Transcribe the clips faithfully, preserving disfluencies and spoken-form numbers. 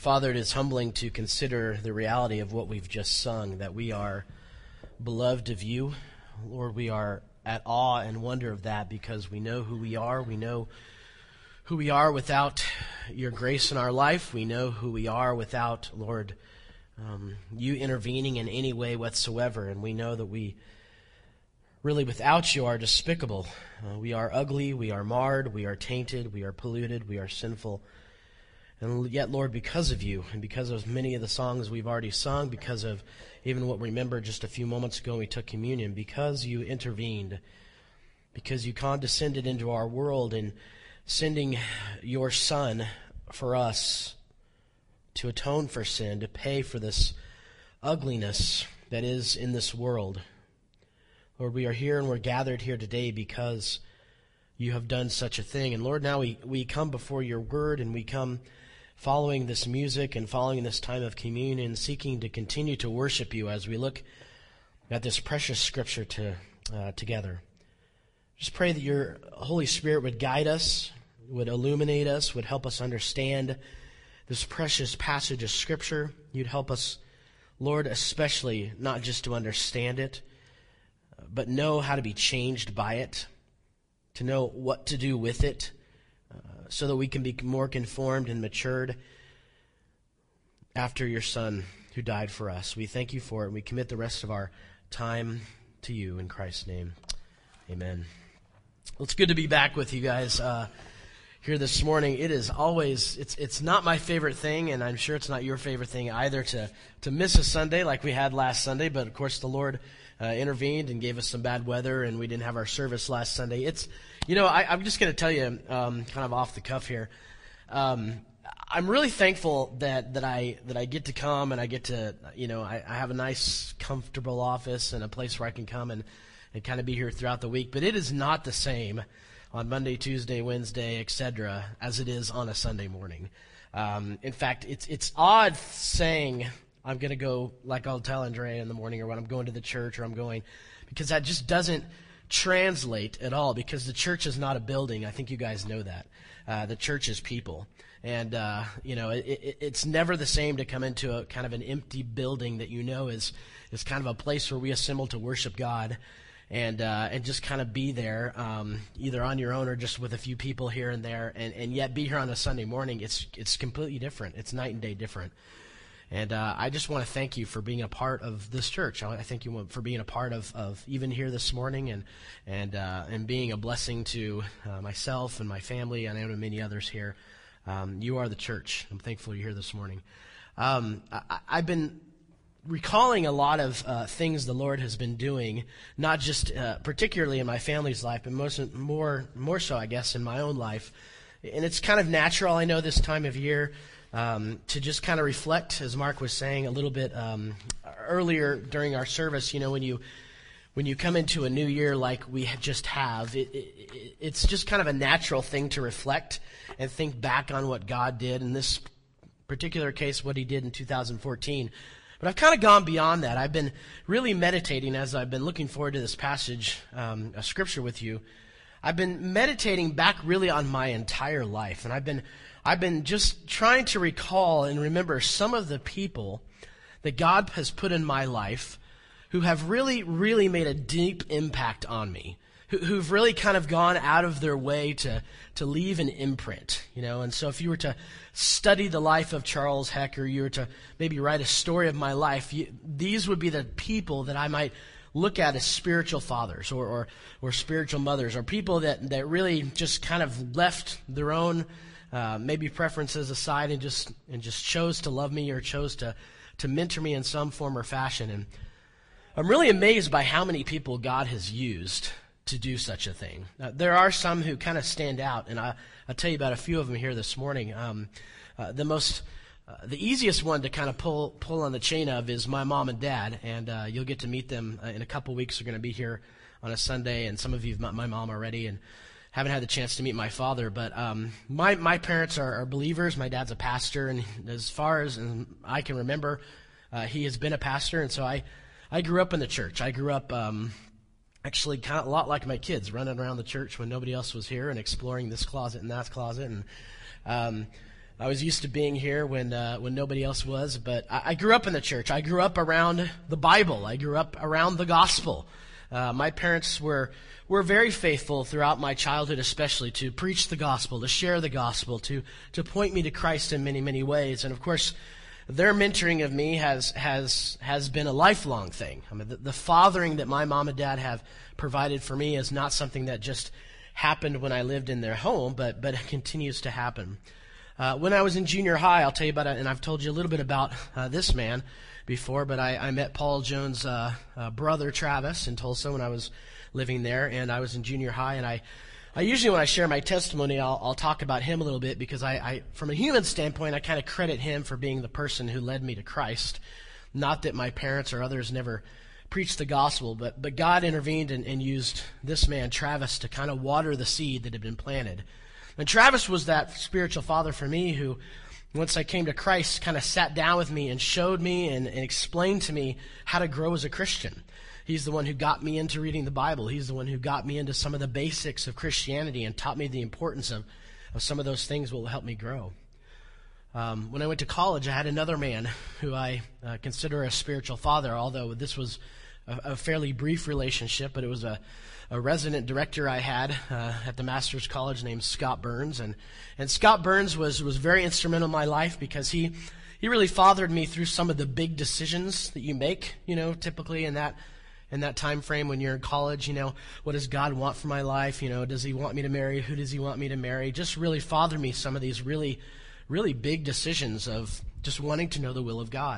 Father, it is humbling to consider the reality of what we've just sung, that we are beloved of you. Lord, we are at awe and wonder of that because we know who we are. We know who we are without your grace in our life. We know who we are without, Lord, um, you intervening in any way whatsoever. And we know that we really, without you, are despicable. Uh, we are ugly, we are marred, we are tainted, we are polluted, we are sinful. And yet, Lord, because of you, and because of many of the songs we've already sung, because of even what we remembered just a few moments ago when we took communion, because you intervened, because you condescended into our world in sending your Son for us to atone for sin, to pay for this ugliness that is in this world. Lord, we are here and we're gathered here today because you have done such a thing. And Lord, now we, we come before your word and we come following this music and following this time of communion, seeking to continue to worship you as we look at this precious scripture to, uh, together. Just pray that your Holy Spirit would guide us, would illuminate us, would help us understand this precious passage of scripture. You'd help us, Lord, especially not just to understand it, but know how to be changed by it, to know what to do with it, uh, so that we can be more conformed and matured after your Son who died for us. We thank you for it, and we commit the rest of our time to you in Christ's name. Amen. Well, it's good to be back with you guys uh, here this morning. It is always, it's it's not my favorite thing, and I'm sure it's not your favorite thing either, to, to miss a Sunday like we had last Sunday, but of course the Lord Uh, intervened and gave us some bad weather, and we didn't have our service last Sunday. It's, you know, I, I'm just going to tell you, um, kind of off the cuff here. Um, I'm really thankful that, that I that I get to come and I get to, you know, I, I have a nice, comfortable office and a place where I can come and, and kind of be here throughout the week. But it is not the same on Monday, Tuesday, Wednesday, et cetera, as it is on a Sunday morning. Um, in fact, it's it's odd saying I'm going to go, like I'll tell Andrea in the morning, or when I'm going to the church, or I'm going, because that just doesn't translate at all, because the church is not a building. I think you guys know that. Uh, the church is people. And, uh, you know, it, it, it's never the same to come into a kind of an empty building that you know is, is kind of a place where we assemble to worship God and uh, and just kind of be there, um, either on your own or just with a few people here and there, and, and yet be here on a Sunday morning. It's, it's completely different. It's night and day different. And uh, I just want to thank you for being a part of this church. I thank you for being a part of, of even here this morning, and and uh, and being a blessing to uh, myself and my family, and I know many others here. Um, you are the church. I'm thankful you're here this morning. Um, I, I've been recalling a lot of uh, things the Lord has been doing, not just uh, particularly in my family's life, but most more more so, I guess, in my own life. And it's kind of natural, I know, this time of year. Um, to just kind of reflect, as Mark was saying a little bit um, earlier during our service, you know, when you when you come into a new year like we just have, it, it, it's just kind of a natural thing to reflect and think back on what God did, in this particular case, what he did in two thousand fourteen. But I've kind of gone beyond that. I've been really meditating as I've been looking forward to this passage um, of Scripture with you. I've been meditating back really on my entire life, and I've been I've been just trying to recall and remember some of the people that God has put in my life who have really, really made a deep impact on me, who, who've really kind of gone out of their way to, to leave an imprint, you know. And so if you were to study the life of Charles Heck, or you were to maybe write a story of my life, you, these would be the people that I might look at as spiritual fathers or, or, or spiritual mothers, or people that, that really just kind of left their own Uh, maybe preferences aside and just and just chose to love me, or chose to, to mentor me in some form or fashion. And I'm really amazed by how many people God has used to do such a thing. Uh, there are some who kind of stand out, and I, I'll tell you about a few of them here this morning. Um, uh, the most, uh, the easiest one to kind of pull pull on the chain of is my mom and dad, and uh, you'll get to meet them uh, in a couple weeks. They're going to be here on a Sunday, and some of you have met my mom already, and haven't had the chance to meet my father, but um, my my parents are, are believers. My dad's a pastor, and as far as I can remember, uh, he has been a pastor, and so I, I grew up in the church. I grew up um, actually kind of a lot like my kids, running around the church when nobody else was here and exploring this closet and that closet. And um, I was used to being here when uh, when nobody else was, but I, I grew up in the church. I grew up around the Bible. I grew up around the gospel. Uh, my parents were were very faithful throughout my childhood, especially to preach the gospel, to share the gospel, to to point me to Christ in many, many ways. And of course, their mentoring of me has has has been a lifelong thing. I mean, the, the fathering that my mom and dad have provided for me is not something that just happened when I lived in their home, but but it continues to happen. Uh, when I was in junior high, I'll tell you about it, and I've told you a little bit about uh, this man before, but I, I met Paul Jones' uh, uh, brother, Travis, in Tulsa when I was living there, and I was in junior high, and I, I usually when I share my testimony, I'll, I'll talk about him a little bit, because I, I from a human standpoint, I kind of credit him for being the person who led me to Christ. Not that my parents or others never preached the gospel, but, but God intervened and, and used this man, Travis, to kind of water the seed that had been planted. And Travis was that spiritual father for me who, once I came to Christ, kind of sat down with me and showed me and, and explained to me how to grow as a Christian. He's the one who got me into reading the Bible. He's the one who got me into some of the basics of Christianity and taught me the importance of, of some of those things that will help me grow. Um, when I went to college, I had another man who I uh, consider a spiritual father, although this was a, a fairly brief relationship, but it was a a resident director I had uh, at the Master's College named Scott Burns. And, and Scott Burns was, was very instrumental in my life because he, he really fathered me through some of the big decisions that you make, you know, typically in that in that time frame when you're in college. You know, what does God want for my life? You know, does he want me to marry? Who does he want me to marry? Just really fathered me some of these really, really big decisions of just wanting to know the will of God.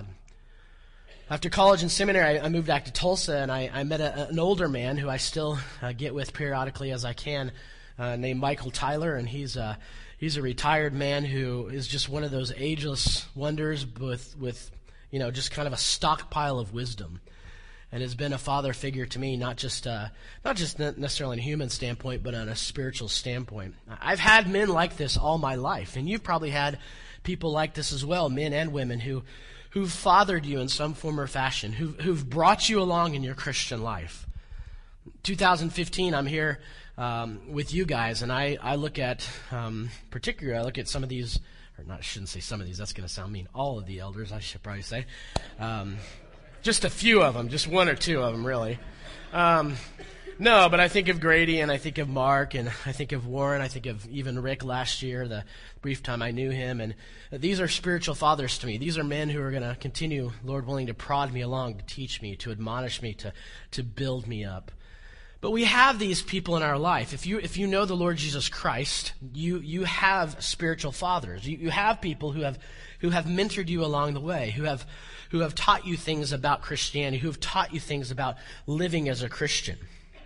After college and seminary, I, I moved back to Tulsa, and I, I met a, an older man who I still uh, get with periodically as I can, uh, named Michael Tyler, and he's a, he's a retired man who is just one of those ageless wonders with, with, you know, just kind of a stockpile of wisdom, and has been a father figure to me, not just uh, not just necessarily in a human standpoint, but on a spiritual standpoint. I've had men like this all my life, and you've probably had people like this as well, men and women who who've fathered you in some form or fashion, who've, who've brought you along in your Christian life. two thousand fifteen, I'm here um, with you guys, and I, I look at, um, particularly, I look at some of these, or not, I shouldn't say some of these, that's going to sound mean, all of the elders, I should probably say. Um, just a few of them, just one or two of them, really. Um, no, but I think of Grady, and I think of Mark, and I think of Warren, I think of even Rick last year, the brief time I knew him, and these are spiritual fathers to me. These are men who are going to continue, Lord willing, to prod me along, to teach me, to admonish me, to, to build me up. But we have these people in our life. If you if you know the Lord Jesus Christ, you you have spiritual fathers. You, you have people who have who have mentored you along the way, who have who have taught you things about Christianity, who have taught you things about living as a Christian.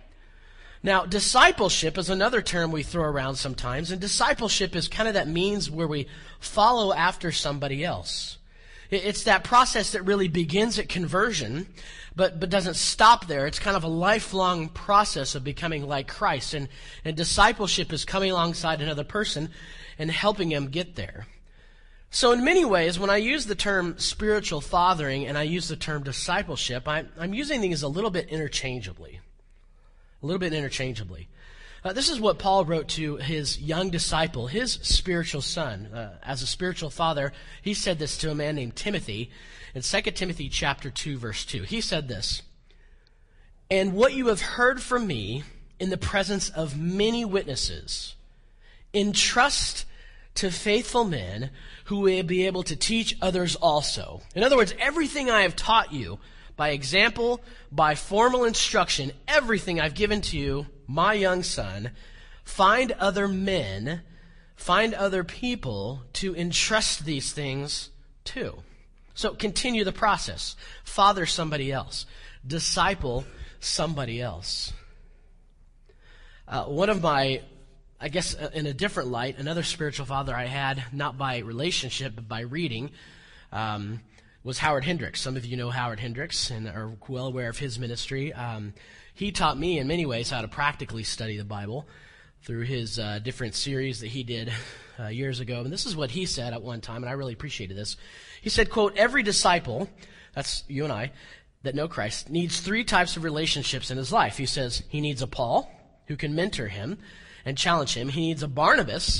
Now, discipleship is another term we throw around sometimes, and discipleship is kind of that means where we follow after somebody else. It's that process that really begins at conversion, but, but doesn't stop there. It's kind of a lifelong process of becoming like Christ, and, and discipleship is coming alongside another person and helping him get there. So in many ways, when I use the term spiritual fathering and I use the term discipleship, I, I'm using these a little bit interchangeably. A little bit interchangeably. Uh, this is what Paul wrote to his young disciple, his spiritual son. Uh, as a spiritual father, he said this to a man named Timothy in Second Timothy chapter two, verse two. He said this, "And what you have heard from me in the presence of many witnesses, entrust to faithful men who will be able to teach others also." In other words, everything I have taught you, by example, by formal instruction, everything I've given to you, my young son, find other men, find other people to entrust these things to. So continue the process. Father somebody else. Disciple somebody else. Uh, one of my, I guess in a different light, another spiritual father I had, not by relationship, but by reading, um, was Howard Hendricks. Some of you know Howard Hendricks and are well aware of his ministry. Um, he taught me in many ways how to practically study the Bible through his uh, different series that he did uh, years ago. And this is what he said at one time, and I really appreciated this. He said, quote, "Every disciple," that's you and I, "that know Christ, needs three types of relationships in his life." He says he needs a Paul who can mentor him and challenge him. He needs a Barnabas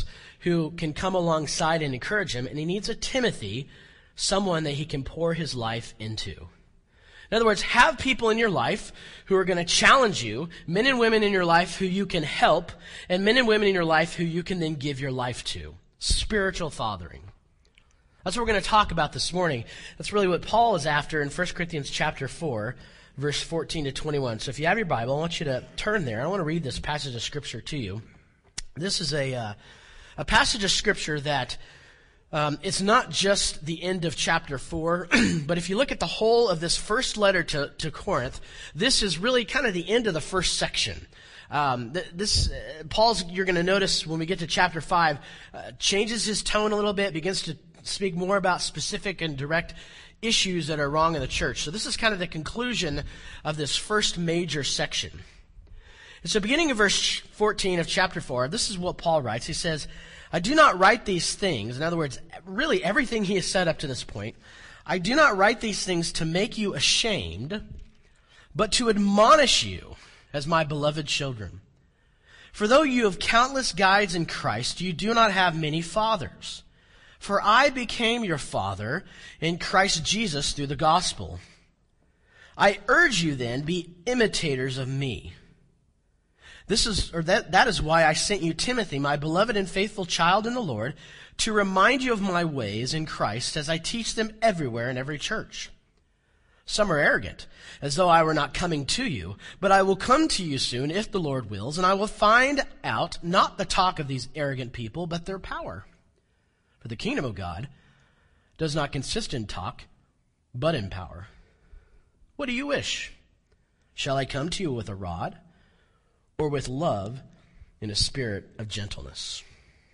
who can come alongside and encourage him, and he needs a Timothy, someone that he can pour his life into. In other words, have people in your life who are going to challenge you, men and women in your life who you can help, and men and women in your life who you can then give your life to. Spiritual fathering. That's what we're going to talk about this morning. That's really what Paul is after in First Corinthians chapter four, verse fourteen to twenty-one. So if you have your Bible, I want you to turn there. I want to read this passage of Scripture to you. This is a, uh, a passage of Scripture that Um, it's not just the end of chapter four, but if you look at the whole of this first letter to, to Corinth, this is really kind of the end of the first section. Um, th- this uh, Paul's, you're going to notice when we get to chapter five, uh, changes his tone a little bit, begins to speak more about specific and direct issues that are wrong in the church. So this is kind of the conclusion of this first major section. And so beginning of verse fourteen of chapter four, this is what Paul writes. He says, I do not write these things, in other words, really everything he has said up to this point, I do not write these things to make you ashamed, but to admonish you as my beloved children. For though you have countless guides in Christ, you do not have many fathers. For I became your father in Christ Jesus through the gospel. I urge you then, be imitators of me. This is, or that, that is why I sent you Timothy, my beloved and faithful child in the Lord, to remind you of my ways in Christ as I teach them everywhere in every church. Some are arrogant, as though I were not coming to you, but I will come to you soon if the Lord wills, and I will find out not the talk of these arrogant people, but their power. For the kingdom of God does not consist in talk, but in power. What do you wish? Shall I come to you with a rod? Or with love in a spirit of gentleness?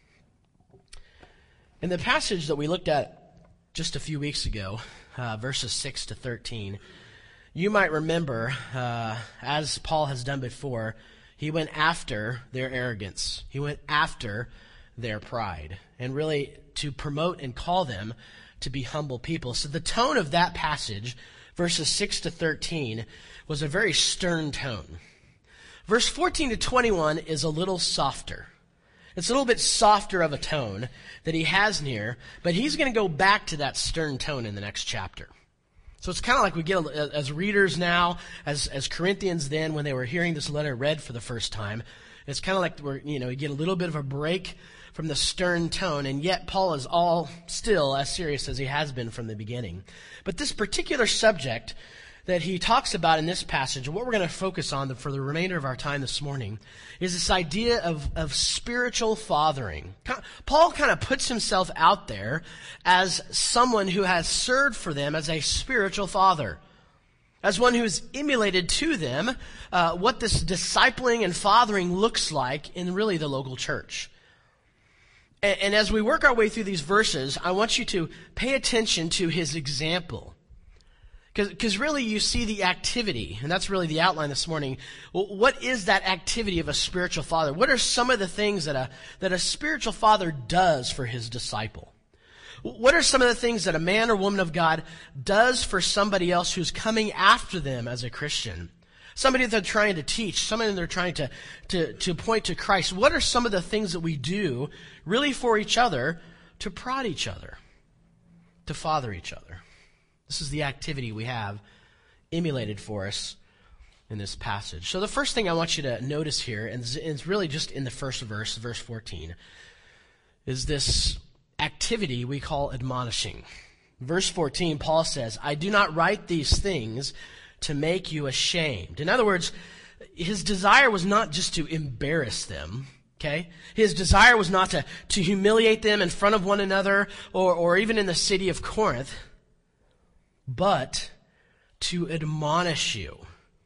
In the passage that we looked at just a few weeks ago, uh, verses six to thirteen, you might remember, uh, as Paul has done before, he went after their arrogance. He went after their pride, and really to promote and call them to be humble people. So the tone of that passage, verses six to thirteen, was a very stern tone. Verse fourteen to twenty-one is a little softer. It's a little bit softer of a tone that he has in here, but he's going to go back to that stern tone in the next chapter. So it's kind of like we get, as readers now, as as Corinthians then, when they were hearing this letter read for the first time, it's kind of like we're, you know, you get a little bit of a break from the stern tone, and yet Paul is all still as serious as he has been from the beginning. But this particular subject that he talks about in this passage, and what we're going to focus on for the remainder of our time this morning, is this idea of, of spiritual fathering. Paul kind of puts himself out there as someone who has served for them as a spiritual father, as one who's emulated to them uh, what this discipling and fathering looks like in really the local church. And, and as we work our way through these verses, I want you to pay attention to his example. Because really you see the activity, and that's really the outline this morning. What is that activity of a spiritual father? What are some of the things that a, that a spiritual father does for his disciple? What are some of the things that a man or woman of God does for somebody else who's coming after them as a Christian? Somebody that they're trying to teach, somebody that they're trying to, to, to point to Christ. What are some of the things that we do really for each other to prod each other, to father each other? This is the activity we have emulated for us in this passage. So the first thing I want you to notice here, and it's really just in the first verse, verse fourteen, is this activity we call admonishing. Verse fourteen, Paul says, I do not write these things to make you ashamed. In other words, his desire was not just to embarrass them. Okay? His desire was not to, to humiliate them in front of one another or, or even in the city of Corinth, but to admonish you.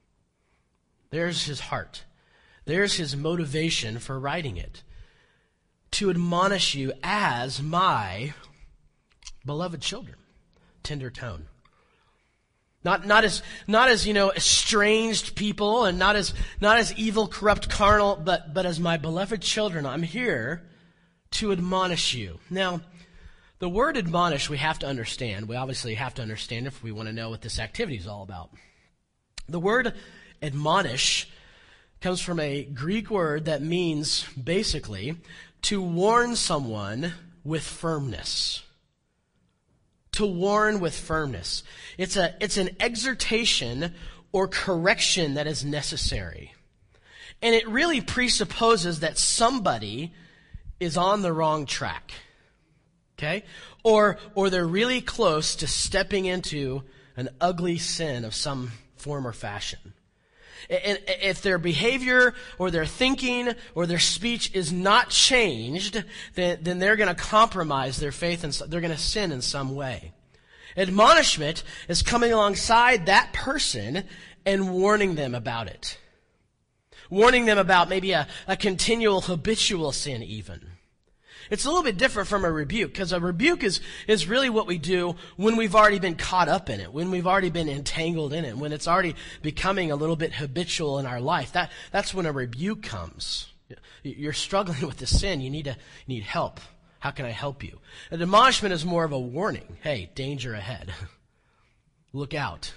There's his heart. There's his motivation for writing it. To admonish you as my beloved children. Tender tone. Not, not as, not as, you know, estranged people and not as, not as evil, corrupt, carnal, but, but as my beloved children. I'm here to admonish you. Now, the word admonish we have to understand. We obviously have to understand if we want to know what this activity is all about. The word admonish comes from a Greek word that means basically to warn someone with firmness. To warn with firmness. It's a, it's an exhortation or correction that is necessary. And it really presupposes that somebody is on the wrong track. Okay? Or, or they're really close to stepping into an ugly sin of some form or fashion. And if their behavior or their thinking or their speech is not changed, then, then they're going to compromise their faith and they're going to sin in some way. Admonishment is coming alongside that person and warning them about it. Warning them about maybe a, a continual habitual sin even. It's a little bit different from a rebuke, because a rebuke is, is really what we do when we've already been caught up in it, when we've already been entangled in it, when it's already becoming a little bit habitual in our life. That, that's when a rebuke comes. You're struggling with the sin. You need to, you need help. How can I help you? An admonishment is more of a warning. Hey, danger ahead. Look out.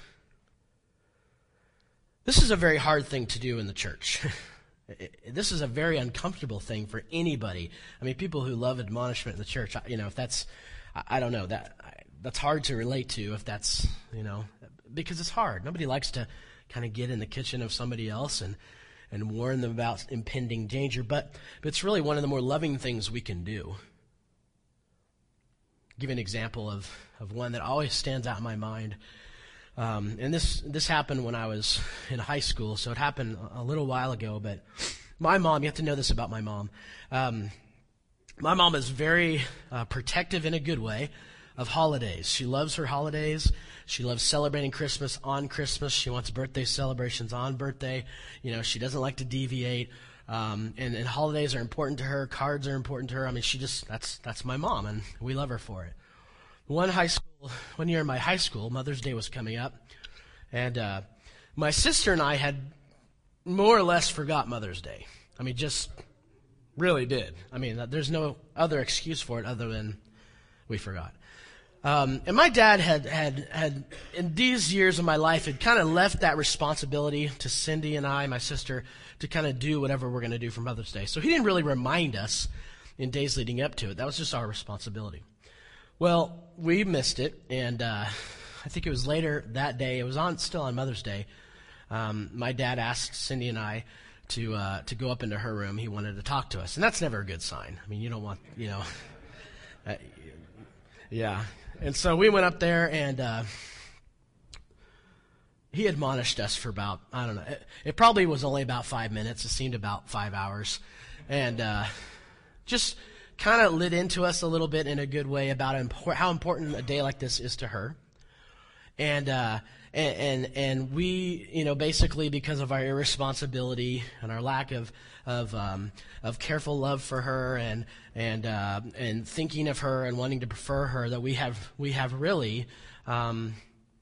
This is a very hard thing to do in the church. This is a very uncomfortable thing for anybody. I mean, people who love admonishment in the church, you know, if that's, I don't know, that that's hard to relate to if that's, you know, because it's hard. Nobody likes to kind of get in the kitchen of somebody else and, and warn them about impending danger, but, but it's really one of the more loving things we can do. I'll give you an example of, of one that always stands out in my mind. Um, and this this happened when I was in high school, so it happened a little while ago. But my mom, you have to know this about my mom. Um, my mom is very uh, protective in a good way of holidays. She loves her holidays. She loves celebrating Christmas on Christmas. She wants birthday celebrations on birthday. You know, she doesn't like to deviate. Um, and, and holidays are important to her. Cards are important to her. I mean, she just that's that's my mom, and we love her for it. One high school, one year in my high school, Mother's Day was coming up, and uh, my sister and I had more or less forgot Mother's Day. I mean, just really did. I mean, there's no other excuse for it other than we forgot. Um, and my dad had, had, had, in these years of my life, had kind of left that responsibility to Cindy and I, my sister, to kind of do whatever we're going to do for Mother's Day. So he didn't really remind us in days leading up to it. That was just our responsibility. Well, we missed it, and uh, I think it was later that day. It was on still on Mother's Day. Um, my dad asked Cindy and I to uh, to go up into her room. He wanted to talk to us, and that's never a good sign. I mean, you don't want, you know, uh, yeah. And so we went up there, and uh, he admonished us for about, I don't know, it, it probably was only about five minutes. It seemed about five hours, and uh, just kind of lit into us a little bit in a good way about impor- how important a day like this is to her. And, uh, and, and, and we, you know, basically because of our irresponsibility and our lack of, of, um, of careful love for her and, and, uh, and thinking of her and wanting to prefer her, that we have, we have really, um,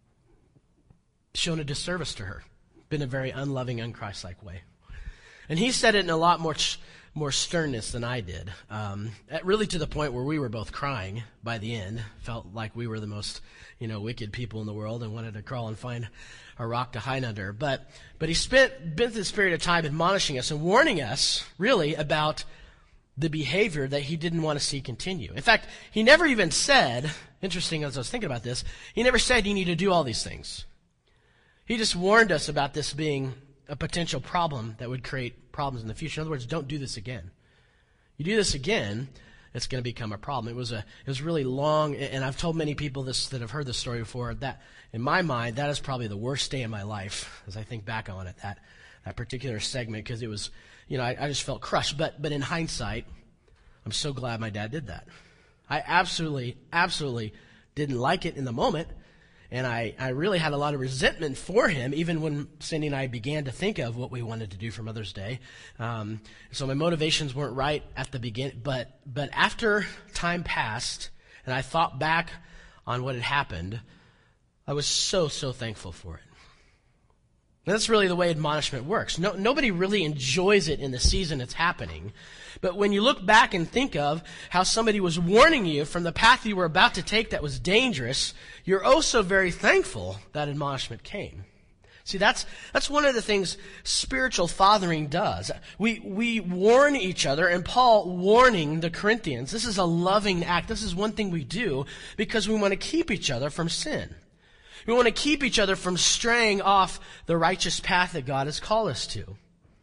shown a disservice to her, been a very unloving, unchristlike way. And he said it in a lot more ch- more sternness than I did, um, at really to the point where we were both crying by the end, felt like we were the most, you know, wicked people in the world and wanted to crawl and find a rock to hide under. But but he spent been this period of time admonishing us and warning us, really, about the behavior that he didn't want to see continue. In fact, he never even said, interesting as I was thinking about this, he never said you need to do all these things. He just warned us about this being a potential problem that would create problems in the future. In other words, don't do this again. You do this again, it's going to become a problem. It was a, it was really long, and I've told many people this that have heard this story before. That, in my mind, that is probably the worst day in my life as I think back on it. That, that particular segment, because it was, you know, I, I just felt crushed. But, but in hindsight, I'm so glad my dad did that. I absolutely, absolutely didn't like it in the moment. And I, I really had a lot of resentment for him, even when Cindy and I began to think of what we wanted to do for Mother's Day. Um, so my motivations weren't right at the beginning. But, but after time passed, and I thought back on what had happened, I was so, so thankful for it. And that's really the way admonishment works. No, nobody really enjoys it in the season it's happening. But when you look back and think of how somebody was warning you from the path you were about to take that was dangerous, you're oh so very thankful that admonishment came. See, that's that's one of the things spiritual fathering does. We we warn each other, and Paul warning the Corinthians. This is a loving act. This is one thing we do because we want to keep each other from sin. We want to keep each other from straying off the righteous path that God has called us to.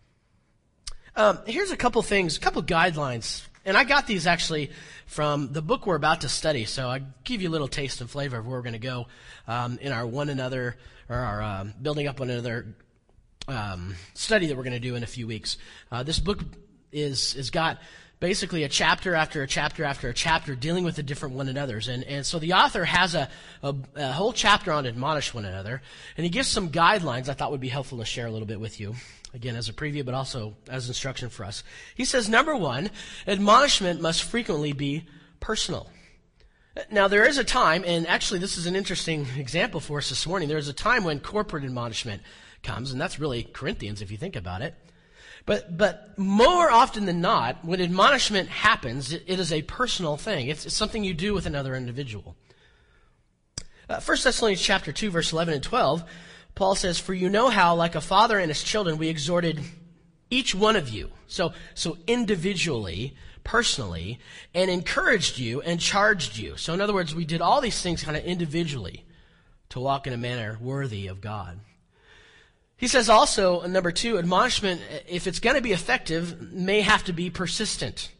Um, here's a couple things, a couple guidelines, and I got these actually from the book we're about to study. So I give you a little taste and flavor of where we're going to go um, in our one another. or our um, building up one another um, study that we're going to do in a few weeks. Uh, this book is is got basically a chapter after a chapter after a chapter dealing with the different one another's. And, and so the author has a, a, a whole chapter on admonish one another, and he gives some guidelines I thought would be helpful to share a little bit with you, again, as a preview, but also as instruction for us. He says, number one, admonishment must frequently be personal. Now, there is a time, and actually this is an interesting example for us this morning. There is a time when corporate admonishment comes, and that's really Corinthians if you think about it. But but more often than not, when admonishment happens, it, it is a personal thing. It's, it's something you do with another individual. Uh, First Thessalonians chapter two, verse eleven and twelve, Paul says, "For you know how, like a father and his children, we exhorted each one of you." So so individually, personally, and encouraged you and charged you. So in other words, we did all these things kind of individually to walk in a manner worthy of God. He says also, number two, admonishment, if it's going to be effective, may have to be persistent.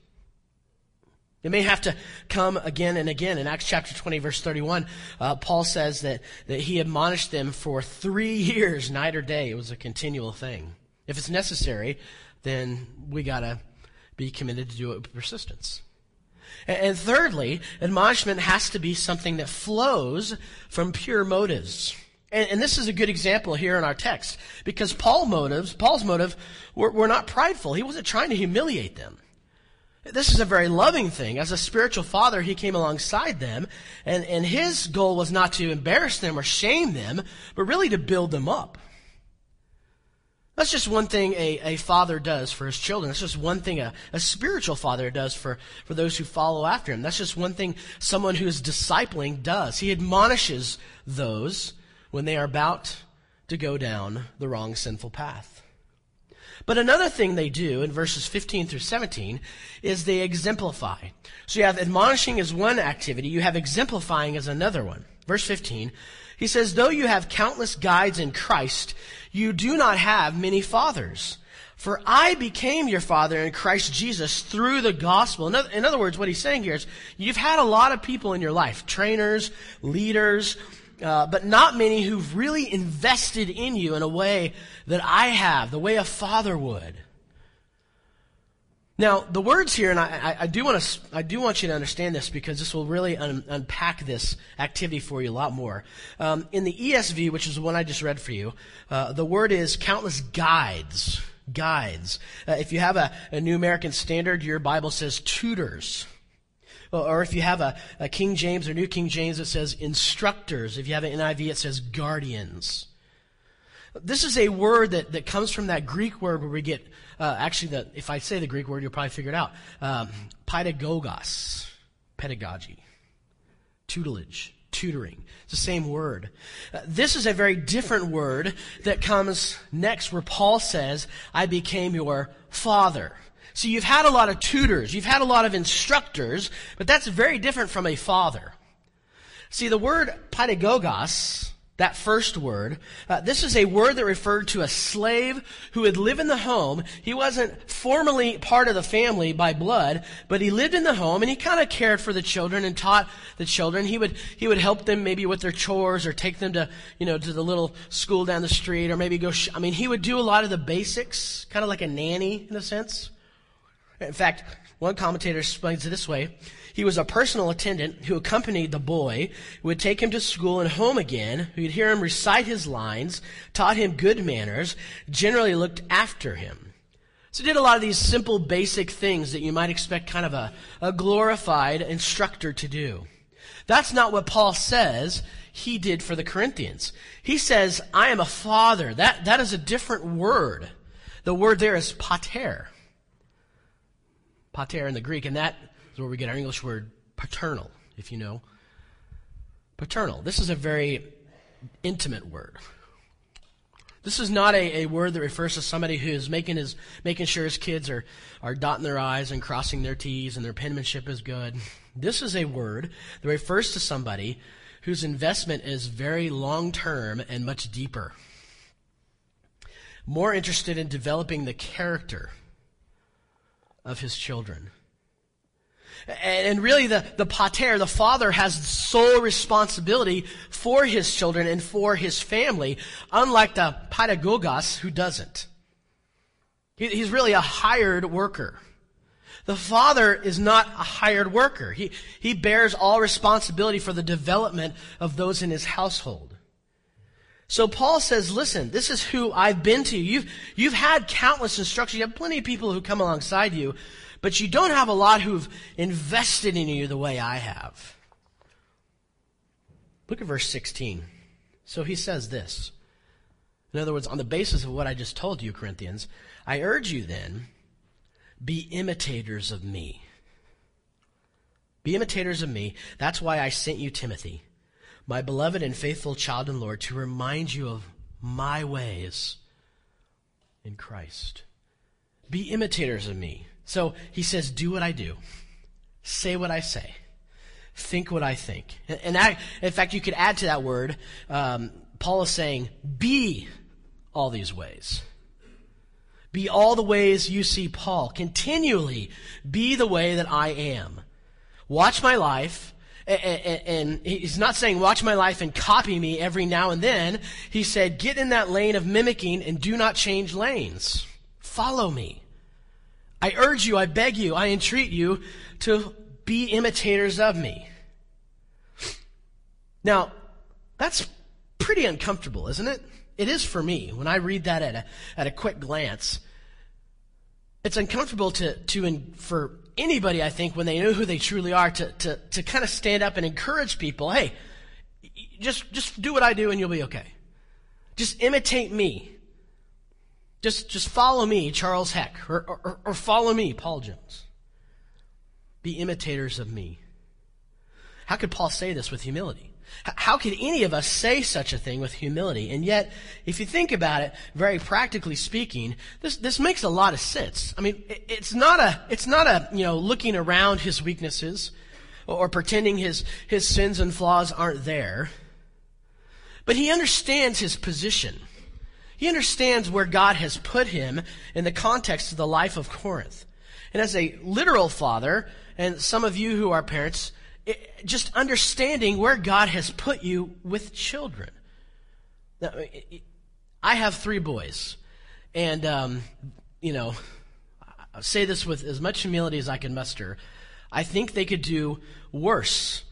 It may have to come again and again. In Acts chapter twenty, verse thirty-one, uh, Paul says that, that he admonished them for three years, night or day. It was a continual thing. If it's necessary, then we got to be committed to do it with persistence. And, and thirdly, admonishment has to be something that flows from pure motives. And, and this is a good example here in our text, because Paul motives, Paul's motive were, were not prideful. He wasn't trying to humiliate them. This is a very loving thing. As a spiritual father, he came alongside them, and, and his goal was not to embarrass them or shame them, but really to build them up. That's just one thing a, a father does for his children. That's just one thing a, a spiritual father does for, for those who follow after him. That's just one thing someone who is discipling does. He admonishes those when they are about to go down the wrong sinful path. But another thing they do in verses fifteen through seventeen is they exemplify. So you have admonishing as one activity, you have exemplifying as another one. Verse fifteen, he says, "Though you have countless guides in Christ, you do not have many fathers. For I became your father in Christ Jesus through the gospel." In other, in other words, what he's saying here is, you've had a lot of people in your life, trainers, leaders, Uh, but not many who've really invested in you in a way that I have, the way a father would. Now, the words here, and I, I, I do want to, I do want you to understand this because this will really un, unpack this activity for you a lot more. Um, in the E S V, which is the one I just read for you, uh, the word is countless guides. Guides. Uh, if you have a, a New American Standard, your Bible says tutors. Or if you have a, a King James or New King James, it says instructors. If you have an N I V, it says guardians. This is a word that, that comes from that Greek word where we get, uh, actually, the, if I say the Greek word, you'll probably figure it out. Um, pedagogos, pedagogy, tutelage, tutoring. It's the same word. Uh, this is a very different word that comes next where Paul says, "I became your father." So you've had a lot of tutors, you've had a lot of instructors, but that's very different from a father. See, the word pedagogos, that first word, uh, this is a word that referred to a slave who would live in the home. He wasn't formally part of the family by blood, but he lived in the home and he kind of cared for the children and taught the children. He would he would help them maybe with their chores or take them to, you know, to the little school down the street or maybe go, sh- I mean, he would do a lot of the basics, kind of like a nanny in a sense. In fact, one commentator explains it this way. He was a personal attendant who accompanied the boy, who would take him to school and home again, who would hear him recite his lines, taught him good manners, generally looked after him. So he did a lot of these simple, basic things that you might expect kind of a, a glorified instructor to do. That's not what Paul says he did for the Corinthians. He says, "I am a father." That, that is a different word. The word there is pater. Pater in the Greek, and that is where we get our English word paternal, if you know. Paternal. This is a very intimate word. This is not a, a word that refers to somebody who is making his making sure his kids are, are dotting their I's and crossing their T's and their penmanship is good. This is a word that refers to somebody whose investment is very long-term and much deeper. More interested in developing the character of his children. And really the, the pater, the father, has sole responsibility for his children and for his family, unlike the pedagogos who doesn't. He, he's really a hired worker. The father is not a hired worker. He, he bears all responsibility for the development of those in his household. So Paul says, listen, this is who I've been to. You've, you've had countless instructions. You have plenty of people who come alongside you, but you don't have a lot who've invested in you the way I have. Look at verse sixteen. So he says this. In other words, on the basis of what I just told you, Corinthians, I urge you then, be imitators of me. Be imitators of me. That's why I sent you Timothy, my beloved and faithful child in Lord, to remind you of my ways in Christ. Be imitators of me. So he says, do what I do. Say what I say. Think what I think. And that, in fact, you could add to that word, um, Paul is saying, be all these ways. Be all the ways you see Paul. Continually be the way that I am. Watch my life. And he's not saying watch my life and copy me every now and then. He said, get in that lane of mimicking and do not change lanes. Follow me. I urge you, I beg you, I entreat you to be imitators of me. Now, that's pretty uncomfortable, isn't it? It is for me. When I read that at a, at a quick glance, it's uncomfortable to, to for anybody, I think, when they know who they truly are, to, to, to kind of stand up and encourage people, hey, just, just do what I do and you'll be okay. Just imitate me. Just, just follow me, Charles Heck, or, or, or follow me, Paul Jones. Be imitators of me. How could Paul say this with humility? How could any of us say such a thing with humility? And yet, if you think about it, very practically speaking, this, this makes a lot of sense. I mean, it, it's not a, it's not a, you know, looking around his weaknesses or, or pretending his, his sins and flaws aren't there. But he understands his position. He understands where God has put him in the context of the life of Corinth. And as a literal father, and some of you who are parents, it, just understanding where God has put you with children. Now, I have three boys. And, um, you know, I say this with as much humility as I can muster. I think they could do worse.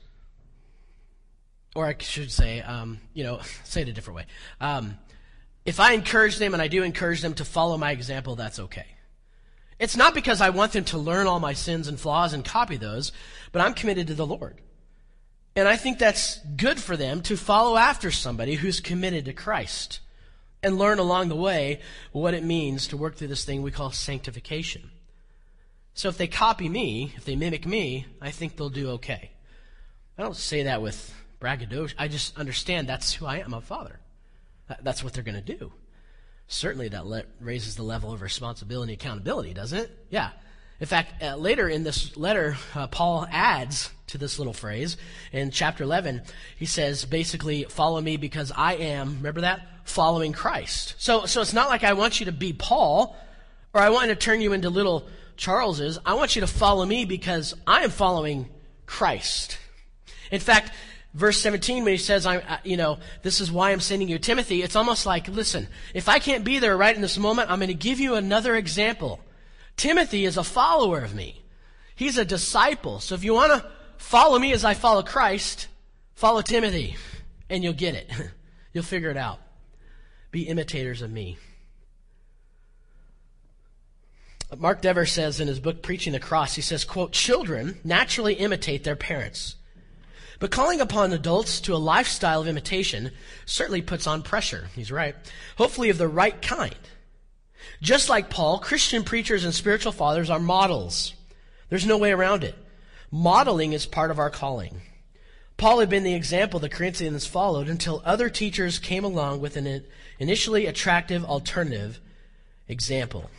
Or I should say, um, you know, say it a different way. Um, If I encourage them, and I do encourage them to follow my example, that's okay. It's not because I want them to learn all my sins and flaws and copy those, but I'm committed to the Lord. And I think that's good for them to follow after somebody who's committed to Christ and learn along the way what it means to work through this thing we call sanctification. So if they copy me, if they mimic me, I think they'll do okay. I don't say that with braggadocio. I just understand that's who I am, I'm a father. That's what they're going to do. Certainly that le- raises the level of responsibility and accountability, doesn't it? Yeah. In fact, uh, later in this letter, uh, Paul adds to this little phrase. In chapter eleven, he says, basically, follow me because I am, remember that? Following Christ. So, so it's not like I want you to be Paul, or I want to turn you into little Charleses. I want you to follow me because I am following Christ. In fact, verse seventeen, when he says, I, you know, this is why I'm sending you Timothy, it's almost like, listen, if I can't be there right in this moment, I'm going to give you another example. Timothy is a follower of me. He's a disciple. So if you want to follow me as I follow Christ, follow Timothy, and you'll get it. You'll figure it out. Be imitators of me. Mark Dever says in his book, Preaching the Cross, he says, quote, children naturally imitate their parents. But calling upon adults to a lifestyle of imitation certainly puts on pressure. He's right. Hopefully of the right kind. Just like Paul, Christian preachers and spiritual fathers are models. There's no way around it. Modeling is part of our calling. Paul had been the example the Corinthians followed until other teachers came along with an initially attractive alternative example.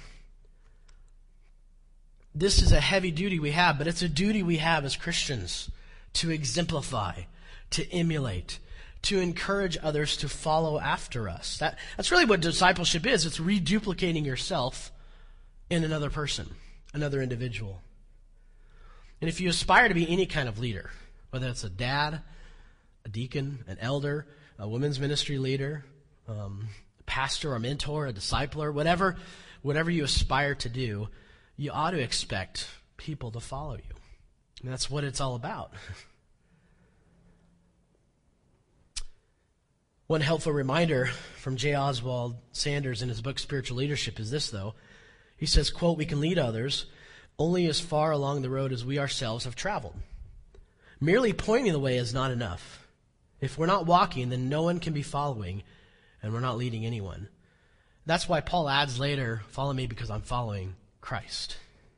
This is a heavy duty we have, but it's a duty we have as Christians to exemplify, to emulate, to encourage others to follow after us. That, that's really what discipleship is. It's reduplicating yourself in another person, another individual. And if you aspire to be any kind of leader, whether it's a dad, a deacon, an elder, a women's ministry leader, um, a pastor, a mentor, a discipler, whatever, whatever you aspire to do, you ought to expect people to follow you. And that's what it's all about. One helpful reminder from J. Oswald Sanders in his book Spiritual Leadership is this, though. He says, quote, "We can lead others only as far along the road as we ourselves have traveled. Merely pointing the way is not enough. If we're not walking, then no one can be following, and we're not leading anyone." That's why Paul adds later, "Follow me because I'm following Christ."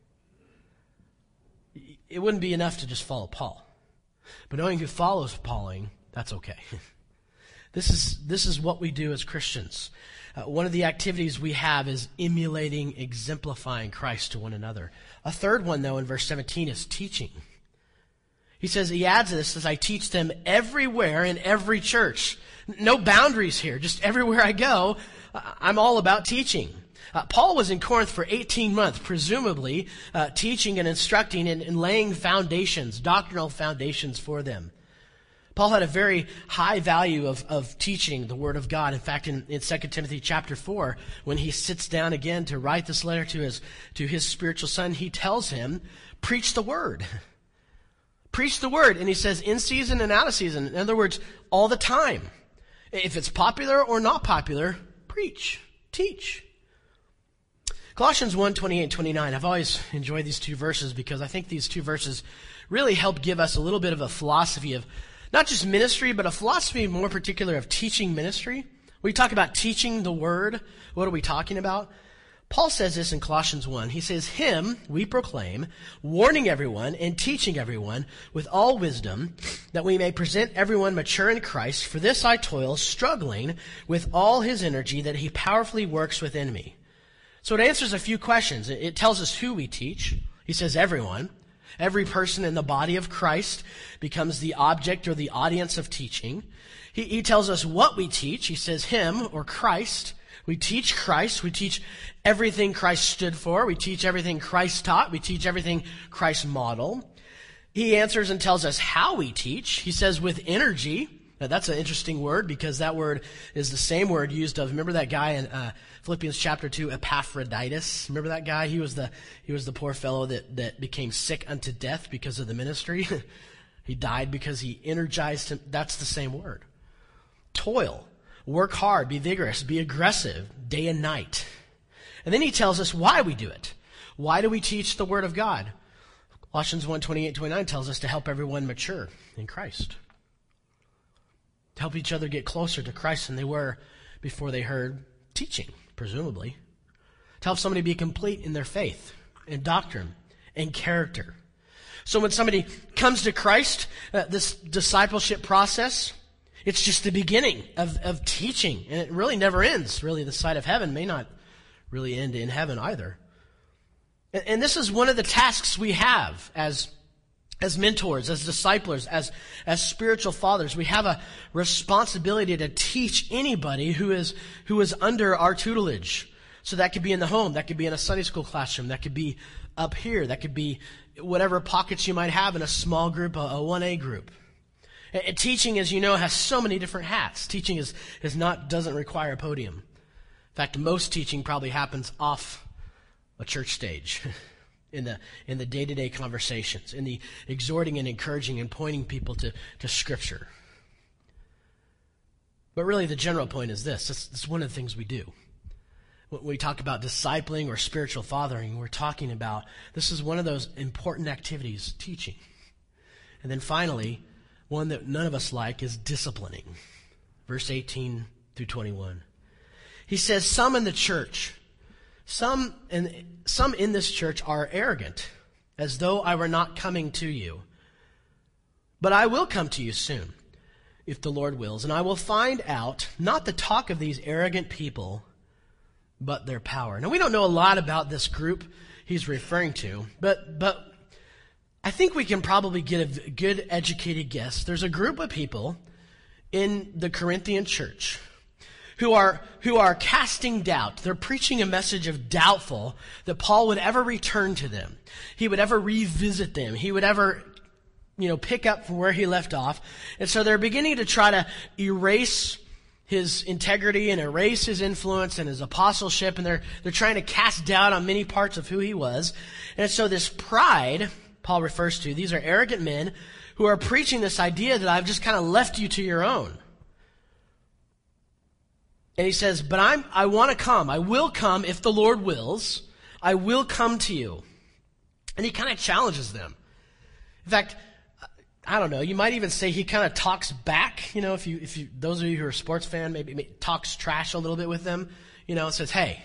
It wouldn't be enough to just follow Paul. But knowing who follows Pauling, that's okay. This is this is what we do as Christians. Uh, one of the activities we have is emulating, exemplifying Christ to one another. A third one, though, in verse seventeen is teaching. He says, he adds this, as I teach them everywhere in every church. No boundaries here, just everywhere I go, I'm all about teaching. Uh, Paul was in Corinth for eighteen months, presumably uh, teaching and instructing and, and laying foundations, doctrinal foundations for them. Paul had a very high value of, of teaching the Word of God. In fact, in, in Second Timothy chapter four, when he sits down again to write this letter to his, to his spiritual son, he tells him, preach the Word. Preach the Word. And he says, in season and out of season. In other words, all the time. If it's popular or not popular, preach, teach. Colossians one, twenty-eight and twenty-nine. I've always enjoyed these two verses because I think these two verses really help give us a little bit of a philosophy of not just ministry, but a philosophy more particular of teaching ministry. We talk about teaching the Word. What are we talking about? Paul says this in Colossians one. He says, "Him we proclaim, warning everyone and teaching everyone with all wisdom, that we may present everyone mature in Christ. For this I toil, struggling with all his energy that he powerfully works within me." So it answers a few questions. It tells us who we teach. He says everyone. Every person in the body of Christ becomes the object or the audience of teaching. He, he tells us what we teach. He says him or Christ. We teach Christ. We teach everything Christ stood for. We teach everything Christ taught. We teach everything Christ modeled. He answers and tells us how we teach. He says with energy. Now that's an interesting word because that word is the same word used of, remember that guy in uh, Philippians chapter two, Epaphroditus? Remember that guy? He was the he was the poor fellow that, that became sick unto death because of the ministry. He died because he energized him. That's the same word. Toil. Work hard. Be vigorous. Be aggressive day and night. And then he tells us why we do it. Why do we teach the Word of God? Colossians one, twenty-eight, twenty-nine tells us to help everyone mature in Christ. To help each other get closer to Christ than they were before they heard teaching, presumably. To help somebody be complete in their faith and doctrine and character. So when somebody comes to Christ, uh, this discipleship process, it's just the beginning of, of teaching. And it really never ends. Really, the sight of heaven may not really end in heaven either. And, and this is one of the tasks we have as As mentors, as disciplers, as, as spiritual fathers. We have a responsibility to teach anybody who is, who is under our tutelage. So that could be in the home, that could be in a Sunday school classroom, that could be up here, that could be whatever pockets you might have in a small group, a, a one A group. And, and teaching, as you know, has so many different hats. Teaching is, is not, doesn't require a podium. In fact, most teaching probably happens off a church stage. In the in the day-to-day conversations, in the exhorting and encouraging and pointing people to, to Scripture. But really the general point is this. This, this is one of the things we do. When we talk about discipling or spiritual fathering, we're talking about, this is one of those important activities, teaching. And then finally, one that none of us like is disciplining. Verse eighteen through twenty-one. He says, some in the church... Some in, some in this church are arrogant, as though I were not coming to you. But I will come to you soon, if the Lord wills, and I will find out not the talk of these arrogant people, but their power. Now, we don't know a lot about this group he's referring to, but but I think we can probably get a good educated guess. There's a group of people in the Corinthian church who are who are casting doubt. They're preaching a message of doubtful that Paul would ever return to them. He would ever revisit them. He would ever, you know, pick up from where he left off. And so they're beginning to try to erase his integrity and erase his influence and his apostleship, and they're they're trying to cast doubt on many parts of who he was. And so this pride Paul refers to, these are arrogant men who are preaching this idea that I've just kind of left you to your own. And he says, but I'm I want to come. I will come if the Lord wills. I will come to you. And he kind of challenges them. In fact, I don't know, you might even say he kind of talks back, you know, if you, if you, those of you who are sports fan, maybe, maybe talks trash a little bit with them, you know, says, hey,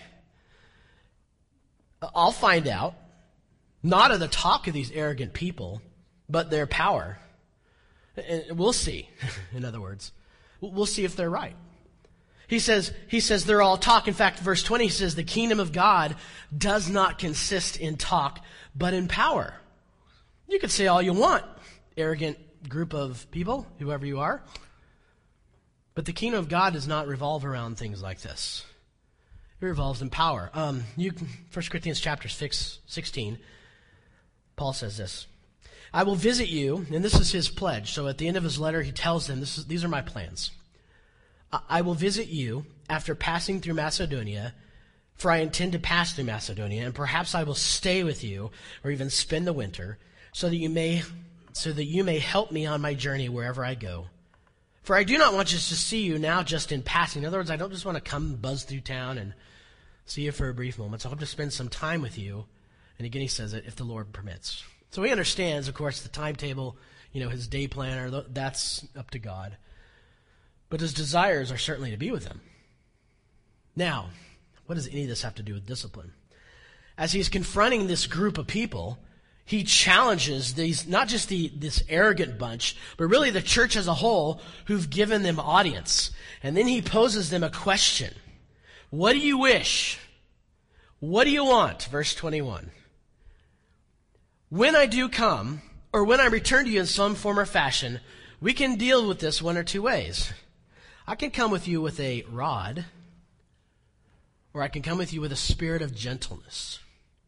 I'll find out, not of the talk of these arrogant people, but their power. And we'll see, in other words. We'll see if they're right. He says, he says they're all talk. In fact, verse twenty, he says, the kingdom of God does not consist in talk, but in power. You could say all you want, arrogant group of people, whoever you are. But the kingdom of God does not revolve around things like this. It revolves in power. Um, you, First Corinthians chapter six, sixteen, Paul says this. I will visit you, and this is his pledge. So at the end of his letter, he tells them, this is, these are my plans. I will visit you after passing through Macedonia, for I intend to pass through Macedonia, and perhaps I will stay with you, or even spend the winter, so that you may, so that you may help me on my journey wherever I go. For I do not want just to see you now just in passing. In other words, I don't just want to come buzz through town and see you for a brief moment. So I hope to spend some time with you. And again, he says it, if the Lord permits. So he understands, of course, the timetable, you know, his day planner, that's up to God. But his desires are certainly to be with him. Now, what does any of this have to do with discipline? As he's confronting this group of people, he challenges these, not just the this arrogant bunch, but really the church as a whole who've given them audience. And then he poses them a question. What do you wish? What do you want? Verse twenty-one. When I do come, or when I return to you in some form or fashion, we can deal with this one or two ways. I can come with you with a rod, or I can come with you with a spirit of gentleness.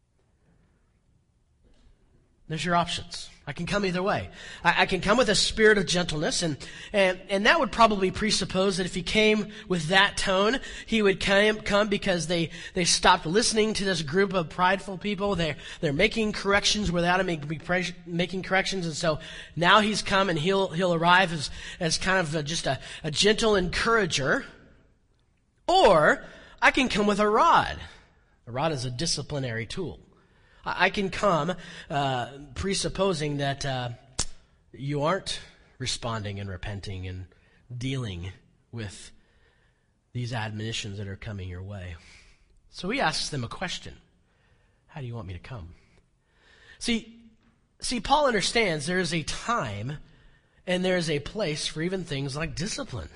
There's your options. I can come either way. I, I can come with a spirit of gentleness, and, and, and that would probably presuppose that if he came with that tone, he would come, come because they, they stopped listening to this group of prideful people. They're, they're making corrections without him making corrections, and so now he's come and he'll, he'll arrive as, as kind of a, just a, a gentle encourager. Or I can come with a rod. A rod is a disciplinary tool. I can come uh, presupposing that uh, you aren't responding and repenting and dealing with these admonitions that are coming your way. So he asks them a question. How do you want me to come? See, see, Paul understands there is a time and there is a place for even things like discipline.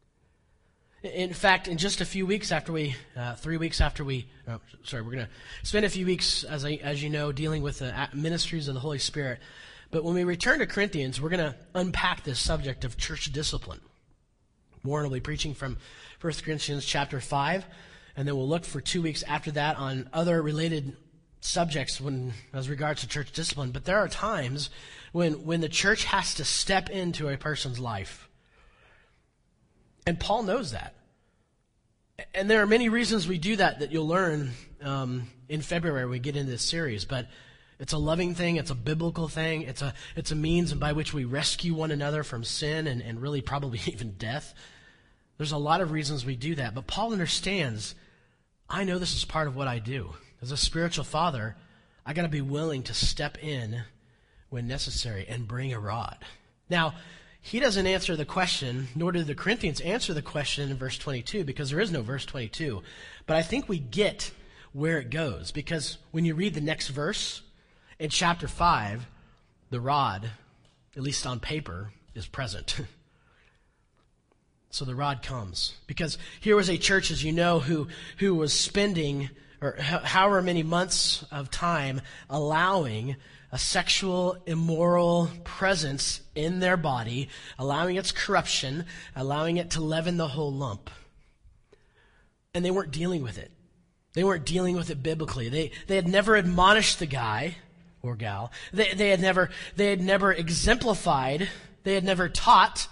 In fact, in just a few weeks after we, uh, three weeks after we, oh, sorry, we're going to spend a few weeks, as I, as you know, dealing with the ministries of the Holy Spirit. But when we return to Corinthians, we're going to unpack this subject of church discipline. Warren will be preaching from First Corinthians chapter five, and then we'll look for two weeks after that on other related subjects when, as regards to church discipline. But there are times when, when the church has to step into a person's life. And Paul knows that. And there are many reasons we do that that you'll learn um, in February when we get into this series. But it's a loving thing. It's a biblical thing. It's a it's a means by which we rescue one another from sin and, and really probably even death. There's a lot of reasons we do that. But Paul understands, I know this is part of what I do. As a spiritual father, I got to be willing to step in when necessary and bring a rod. Now, he doesn't answer the question, nor do the Corinthians answer the question in verse twenty-two, because there is no verse twenty-two. But I think we get where it goes, because when you read the next verse in chapter five, the rod at least on paper, is present. So the rod comes. Because here was a church, as you know, who, who was spending, or however many months of time, allowing a sexual, immoral presence in their body, allowing its corruption, allowing it to leaven the whole lump. And they weren't dealing with it. They weren't dealing with it biblically. They they had never admonished the guy or gal. They they had never they had never exemplified. They had never taught,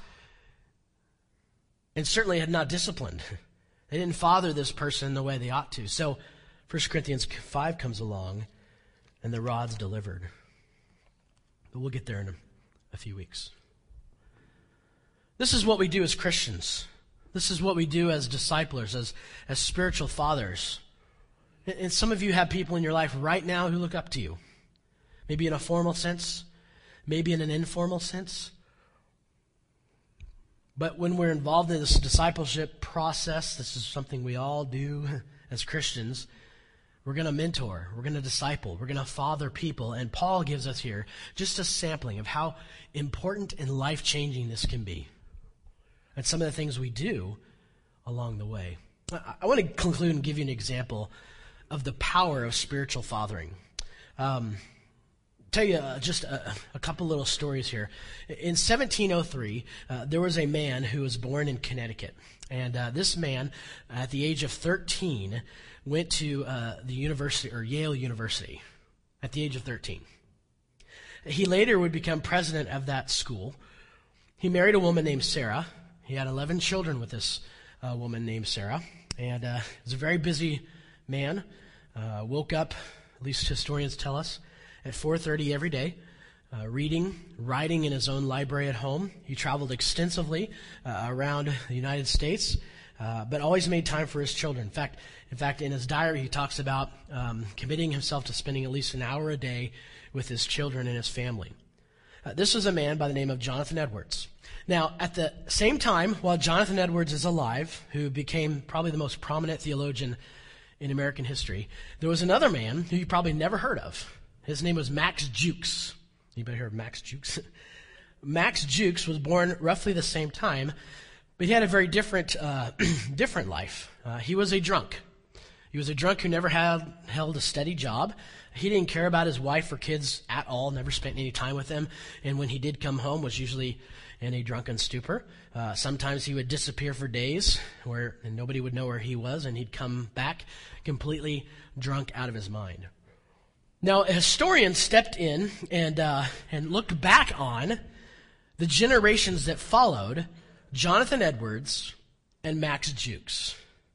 and certainly had not disciplined. They didn't father this person the way they ought to. So First Corinthians five comes along, and the rod's delivered. But we'll get there in a, a few weeks. This is what we do as Christians. This is what we do as disciplers, as, as spiritual fathers. And some of you have people in your life right now who look up to you. Maybe in a formal sense, maybe in an informal sense. But when we're involved in this discipleship process, this is something we all do as Christians. We're going to mentor, we're going to disciple, we're going to father people. And Paul gives us here just a sampling of how important and life-changing this can be. And some of the things we do along the way. I, I want to conclude and give you an example of the power of spiritual fathering. Um, tell you uh, just a, a couple little stories here. In seventeen oh three, uh, there was a man who was born in Connecticut. And uh, this man, at the age of thirteen, went to uh, the university, or Yale University, at the age of thirteen. He later would become president of that school. He married a woman named Sarah. He had eleven children with this uh, woman named Sarah. And uh, he was a very busy man. Uh, woke up, at least historians tell us, at four thirty every day, uh, reading, writing in his own library at home. He traveled extensively uh, around the United States, uh, but always made time for his children. In fact, in fact, in his diary, he talks about um, committing himself to spending at least an hour a day with his children and his family. Uh, this was a man by the name of Jonathan Edwards. Now, at the same time, while Jonathan Edwards is alive, who became probably the most prominent theologian in American history, there was another man who you probably never heard of. His name was Max Jukes. Anybody heard of Max Jukes? Max Jukes was born roughly the same time, but he had a very different, uh, different life. Uh, he was a drunk. He was a drunk who never had held a steady job. He didn't care about his wife or kids at all, never spent any time with them, and when he did come home was usually in a drunken stupor. Uh, sometimes he would disappear for days, where and nobody would know where he was, and he'd come back completely drunk out of his mind. Now, a historian stepped in and uh, and looked back on the generations that followed Jonathan Edwards and Max Jukes.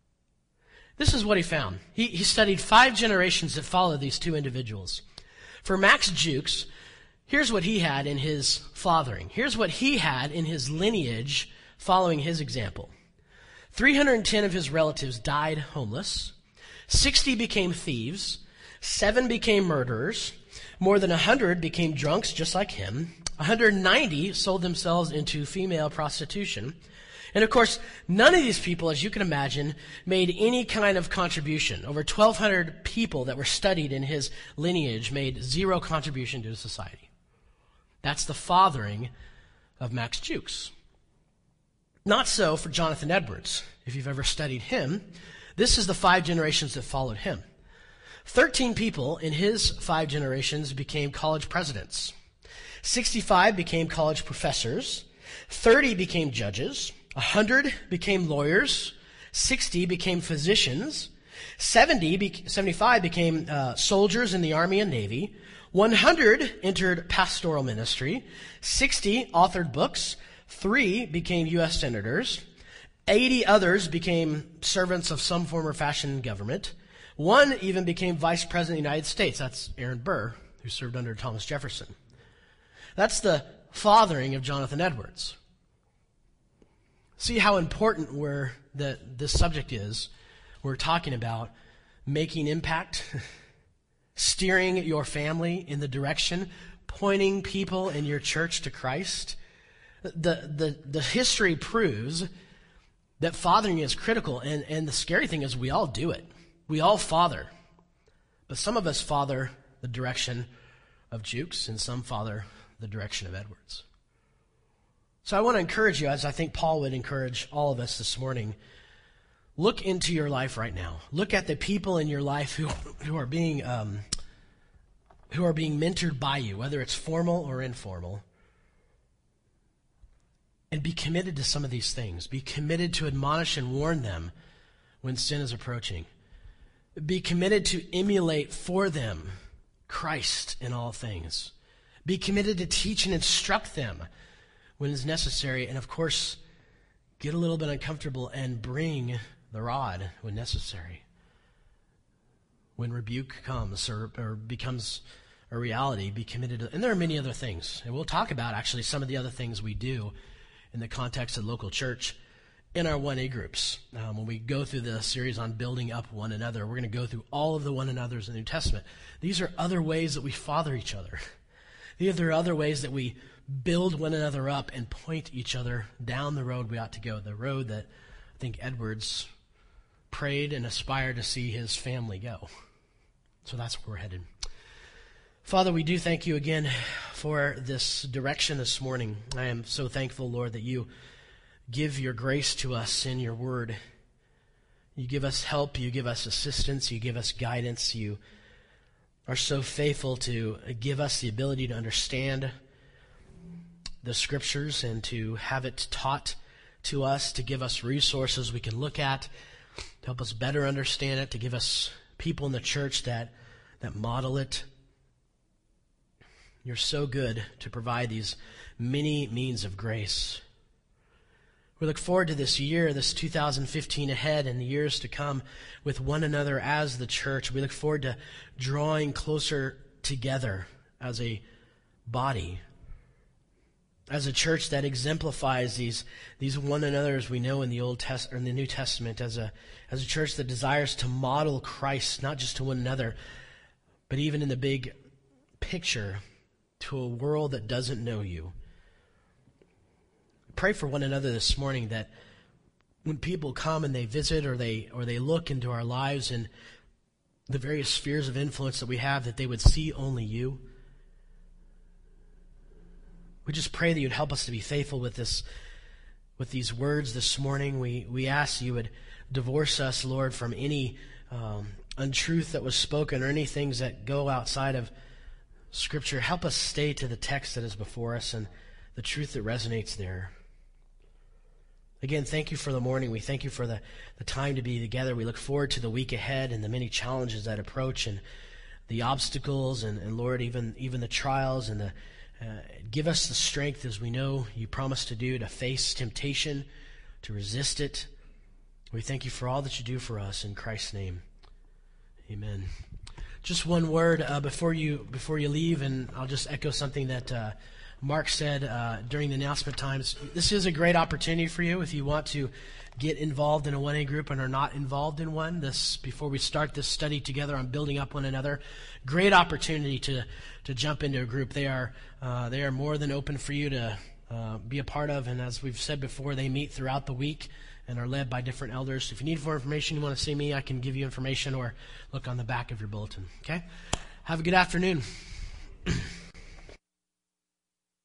This is what he found. He, he studied five generations that followed these two individuals. For Max Jukes, here's what he had in his fathering. Here's what he had in his lineage following his example. three hundred ten of his relatives died homeless. sixty became thieves. Seven became murderers. More than one hundred became drunks just like him. one hundred ninety sold themselves into female prostitution. And of course, none of these people, as you can imagine, made any kind of contribution. Over twelve hundred people that were studied in his lineage made zero contribution to society. That's the fathering of Max Jukes. Not so for Jonathan Edwards. If you've ever studied him, this is the five generations that followed him. Thirteen people in his five generations became college presidents. sixty-five became college professors. thirty became judges. one hundred became lawyers. sixty became physicians. seventy, be- seventy-five became uh, soldiers in the Army and Navy. one hundred entered pastoral ministry. sixty authored books. Three became U S senators. eighty others became servants of some form or fashion in government. One even became vice president of the United States. That's Aaron Burr, who served under Thomas Jefferson. That's the fathering of Jonathan Edwards. See how important we're, that this subject is. We're talking about making impact, steering your family in the direction, pointing people in your church to Christ. The, the, the history proves that fathering is critical, and, and the scary thing is we all do it. We all father. But some of us father the direction of Jukes, and some father the direction of Edwards. So I want to encourage you, as I think Paul would encourage all of us this morning, look into your life right now. Look at the people in your life who who are being um, who are being mentored by you, whether it's formal or informal. And be committed to some of these things. Be committed to admonish and warn them when sin is approaching. Be committed to emulate for them Christ in all things. Be committed to teach and instruct them when it's necessary. And of course, get a little bit uncomfortable and bring the rod when necessary. When rebuke comes or, or becomes a reality, be committed to, and there are many other things. And we'll talk about actually some of the other things we do in the context of local church in our one A groups. Um, when we go through the series on building up one another, we're going to go through all of the one another's in the New Testament. These are other ways that we father each other. These are other ways that we build one another up and point each other down the road we ought to go, the road that I think Edwards prayed and aspired to see his family go. So that's where we're headed. Father, we do thank you again for this direction this morning. I am so thankful, Lord, that you give your grace to us in your word. You give us help, you give us assistance, you give us guidance. You are so faithful to give us the ability to understand the scriptures and to have it taught to us, to give us resources we can look at, to help us better understand it, to give us people in the church that, that model it. You're so good to provide these many means of grace. We look forward to this year, this two thousand fifteen ahead and the years to come with one another as the church. We look forward to drawing closer together as a body, as a church that exemplifies these these one another's we know in the Old Test or in the New Testament, as a as a church that desires to model Christ not just to one another, but even in the big picture to a world that doesn't know you. Pray for one another this morning that when people come and they visit or they or they look into our lives and the various spheres of influence that we have, that they would see only you. We just pray that you'd help us to be faithful with this, with these words this morning. We we ask you would divorce us, Lord, from any um, untruth that was spoken or any things that go outside of Scripture. Help us stay to the text that is before us and the truth that resonates there. Again, thank you for the morning. We thank you for the, the time to be together. We look forward to the week ahead and the many challenges that approach and the obstacles and, and Lord, even even the trials and the uh, give us the strength, as we know you promised to do, to face temptation, to resist it. We thank you for all that you do for us in Christ's name. Amen. Just one word uh, before you before you leave, and I'll just echo something that uh, Mark said uh, during the announcement times. This is a great opportunity for you if you want to get involved in a one A group and are not involved in one. This before we start this study together on building up one another, great opportunity to to jump into a group. They are uh, they are more than open for you to uh, be a part of, and as we've said before, they meet throughout the week and are led by different elders. If you need more information, you want to see me, I can give you information or look on the back of your bulletin. Okay? Have a good afternoon.